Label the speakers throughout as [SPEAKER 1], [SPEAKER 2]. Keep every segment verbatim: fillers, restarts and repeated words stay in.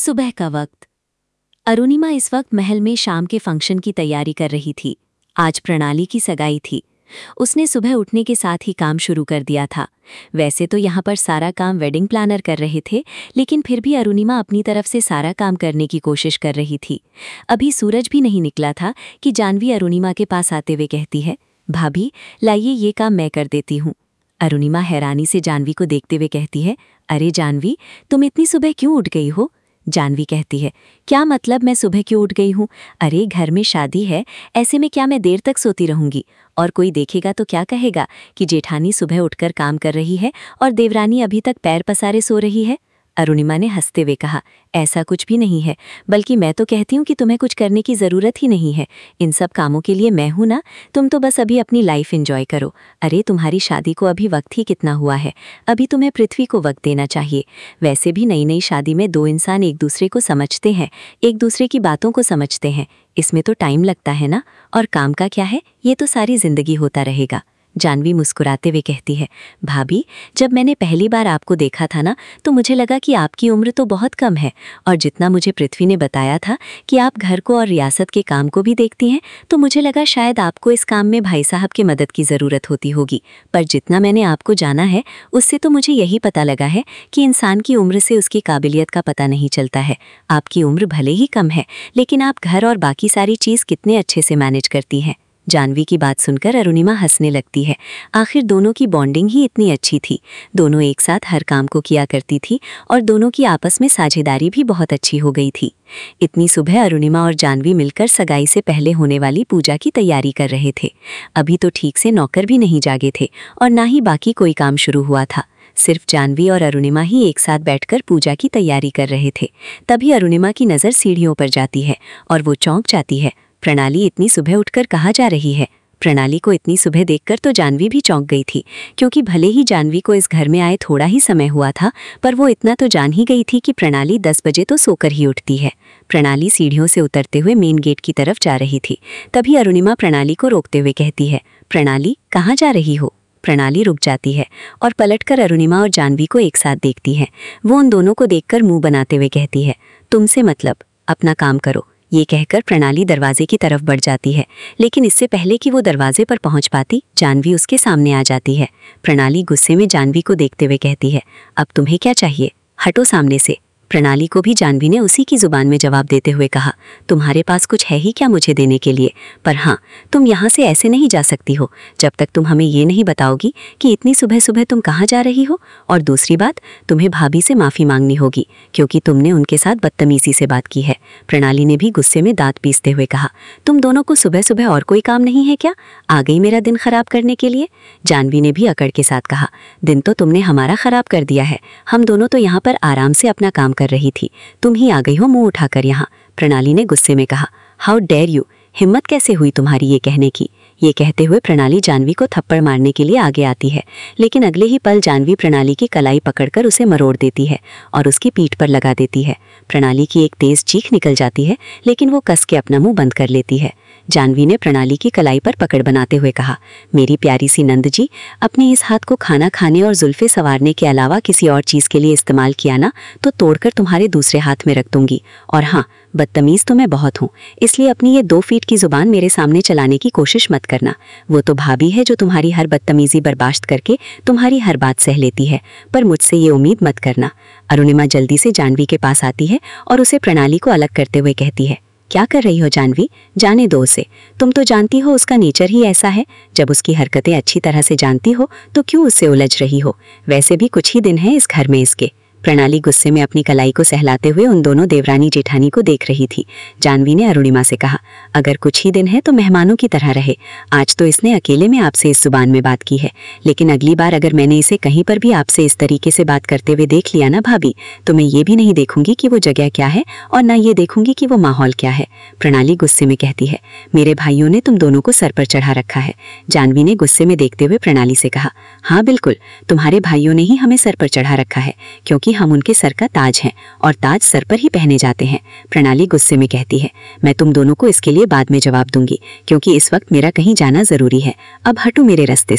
[SPEAKER 1] सुबह का वक्त। अरुणिमा इस वक्त महल में शाम के फंक्शन की तैयारी कर रही थी। आज प्रणाली की सगाई थी। उसने सुबह उठने के साथ ही काम शुरू कर दिया था। वैसे तो यहाँ पर सारा काम वेडिंग प्लानर कर रहे थे, लेकिन फिर भी अरुणिमा अपनी तरफ से सारा काम करने की कोशिश कर रही थी। अभी सूरज भी नहीं निकला था कि जानवी अरुणिमा के पास आते हुए कहती है, भाभी लाइए ये काम मैं कर देती हूँ। अरुणिमा हैरानी से जानवी को देखते हुए कहती है, अरे जानवी, तुम इतनी सुबह क्यों उठ गई हो? जानवी कहती है, क्या मतलब मैं सुबह क्यों उठ गई हूँ? अरे घर में शादी है, ऐसे में क्या मैं देर तक सोती रहूंगी? और कोई देखेगा तो क्या कहेगा कि जेठानी सुबह उठकर काम कर रही है और देवरानी अभी तक पैर पसारे सो रही है। अरुणिमा ने हंसते हुए कहा, ऐसा कुछ भी नहीं है, बल्कि मैं तो कहती हूँ कि तुम्हें कुछ करने की ज़रूरत ही नहीं है। इन सब कामों के लिए मैं हूँ ना, तुम तो बस अभी अपनी लाइफ एंजॉय करो। अरे तुम्हारी शादी को अभी वक्त ही कितना हुआ है, अभी तुम्हें पृथ्वी को वक्त देना चाहिए। वैसे भी नई नई शादी में दो इंसान एक दूसरे को समझते हैं, एक दूसरे की बातों को समझते हैं, इसमें तो टाइम लगता है ना। और काम का क्या है, ये तो सारी जिंदगी होता रहेगा। जानवी मुस्कुराते हुए कहती है, भाभी जब मैंने पहली बार आपको देखा था ना, तो मुझे लगा कि आपकी उम्र तो बहुत कम है, और जितना मुझे पृथ्वी ने बताया था कि आप घर को और रियासत के काम को भी देखती हैं, तो मुझे लगा शायद आपको इस काम में भाई साहब की मदद की ज़रूरत होती होगी। पर जितना मैंने आपको जाना है, उससे तो मुझे यही पता लगा है कि इंसान की उम्र से उसकी काबिलियत का पता नहीं चलता है। आपकी उम्र भले ही कम है, लेकिन आप घर और बाकी सारी चीज़ कितने अच्छे से मैनेज करती हैं। जानवी की बात सुनकर अरुणिमा हंसने लगती है। आखिर दोनों की बॉन्डिंग ही इतनी अच्छी थी। दोनों एक साथ हर काम को किया करती थी और दोनों की आपस में साझेदारी भी बहुत अच्छी हो गई थी। इतनी सुबह अरुणिमा और जानवी मिलकर सगाई से पहले होने वाली पूजा की तैयारी कर रहे थे। अभी तो ठीक से नौकर भी नहीं जागे थे और ना ही बाकी कोई काम शुरू हुआ था। सिर्फ जानवी और अरुणिमा ही एक साथ बैठकर पूजा की तैयारी कर रहे थे। तभी अरुणिमा की नज़र सीढ़ियों पर जाती है और वो चौंक जाती है। प्रणाली इतनी सुबह उठकर कहाँ जा रही है? प्रणाली को इतनी सुबह देखकर तो जानवी भी चौंक गई थी, क्योंकि भले ही जानवी को इस घर में आए थोड़ा ही समय हुआ था, पर वो इतना तो जान ही गई थी कि प्रणाली दस बजे तो सोकर ही उठती है। प्रणाली सीढ़ियों से उतरते हुए मेन गेट की तरफ जा रही थी। तभी अरुणिमा प्रणाली को रोकते हुए कहती है, प्रणाली कहाँ जा रही हो? प्रणाली रुक जाती है और पलटकर अरुणिमा और जानवी को एक साथ देखती है। वो उन दोनों को देखकर मुंह बनाते हुए कहती है, तुमसे मतलब, अपना काम करो। ये कहकर प्रणाली दरवाजे की तरफ बढ़ जाती है, लेकिन इससे पहले कि वो दरवाजे पर पहुंच पाती, जानवी उसके सामने आ जाती है। प्रणाली गुस्से में जानवी को देखते हुए कहती है, अब तुम्हें क्या चाहिए? हटो सामने से। प्रणाली को भी जानवी ने उसी की जुबान में जवाब देते हुए कहा, तुम्हारे पास कुछ है ही क्या मुझे देने के लिए? पर हाँ, तुम यहाँ से ऐसे नहीं जा सकती हो जब तक तुम हमें ये नहीं बताओगी कि इतनी सुबह सुबह तुम कहाँ जा रही हो। और दूसरी बात, तुम्हें भाभी से माफ़ी मांगनी होगी, क्योंकि तुमने उनके साथ बदतमीजी से बात की है। प्रणाली ने भी गुस्से में दांत पीसते हुए कहा, तुम दोनों को सुबह सुबह और कोई काम नहीं है क्या? आ गई मेरा दिन खराब करने के लिए? जानवी ने भी अकड़ के साथ कहा, दिन तो तुमने हमारा खराब कर दिया है। हम दोनों तो यहाँ पर आराम से अपना काम कर रही थी, तुम ही आ गई हो मुंह उठाकर यहाँ। प्रणाली ने गुस्से में कहा, हाउ डेयर यू, हिम्मत कैसे हुई तुम्हारी ये कहने की? ये कहते हुए प्रणाली जानवी को थप्पड़ मारने के लिए आगे आती है, लेकिन अगले ही पल जानवी प्रणाली की कलाई पकड़कर उसे मरोड़ देती है और उसकी पीठ पर लगा देती है। प्रणाली की एक तेज चीख निकल जाती है, लेकिन वो कस के अपना मुंह बंद कर लेती है। जानवी ने प्रणाली की कलाई पर पकड़ बनाते हुए कहा, मेरी प्यारी सी नंद जी, अपने इस हाथ को खाना खाने और जुल्फे संवारने के अलावा किसी और चीज़ के लिए इस्तेमाल किया ना, तो तोड़कर तुम्हारे दूसरे हाथ में रख दूंगी। और हाँ, बदतमीज़ तो मैं बहुत हूँ, इसलिए अपनी ये दो फीट की जुबान मेरे सामने चलाने की कोशिश मत करना। वो तो भाभी है जो तुम्हारी हर बदतमीज़ी बर्दाश्त करके तुम्हारी हर बात सह लेती है, पर मुझसे ये उम्मीद मत करना। अरुणिमा जल्दी से जानवी के पास आती है और उसे प्रणाली को अलग करते हुए कहती है, क्या कर रही हो जानवी? जाने दो उसे, तुम तो जानती हो उसका नेचर ही ऐसा है। जब उसकी हरकतें अच्छी तरह से जानती हो तो क्यों उससे उलझ रही हो? वैसे भी कुछ ही दिन है इस घर में इसके। प्रणाली गुस्से में अपनी कलाई को सहलाते हुए उन दोनों देवरानी जेठानी को देख रही थी। जानवी ने अरुणिमा से कहा, अगर कुछ ही दिन है तो मेहमानों की तरह रहे। आज तो इसने अकेले में आपसे इस जुबान में बात की है, लेकिन अगली बार अगर मैंने इसे कहीं पर भी आपसे इस तरीके से बात करते हुए देख लिया ना भाभी, तो मैं ये भी नहीं देखूंगी कि वो जगह क्या है और ना ये देखूंगी कि वो माहौल क्या है। प्रणाली गुस्से में कहती है, मेरे भाइयों ने तुम दोनों को सर पर चढ़ा रखा है। जानवी ने गुस्से में देखते हुए प्रणाली से कहा, हाँ बिल्कुल, तुम्हारे भाइयों ने ही हमें सर पर चढ़ा रखा है, क्योंकि हम उनके सर का ताज हैं और ताज सर पर ही पहने जाते हैं। प्रणाली गुस्से में कहती है, मैं तुम दोनों को इसके लिए बाद में जवाब दूंगी, क्योंकि इस वक्त मेरा कहीं जाना जरूरी है। अब हटो मेरे रास्ते से।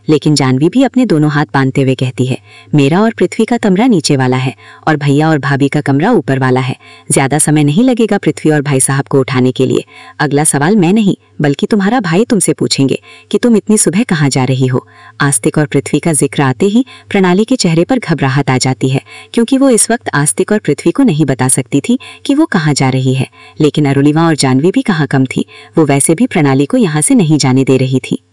[SPEAKER 1] लेकिन जानवी भी अपने दोनों हाथ बांधते हुए कहती है, मेरा और पृथ्वी का कमरा नीचे वाला है और भैया और भाभी का कमरा ऊपर वाला है। ज्यादा समय नहीं लगेगा पृथ्वी और भाई साहब को उठाने के लिए। अगला सवाल मैं नहीं बल्कि तुम्हारा भाई तुमसे पूछेंगे कि तुम इतनी सुबह कहाँ जा रही हो। आस्तिक और पृथ्वी का जिक्र आते ही प्रणाली के चेहरे पर घबराहट आ जाती है, क्योंकि वो इस वक्त आस्तिक और पृथ्वी को नहीं बता सकती थी कि वो कहाँ जा रही है। लेकिन अरुणिमा और जानवी भी कहाँ कम थी, वो वैसे भी प्रणाली को यहाँ से नहीं जाने दे रही थी।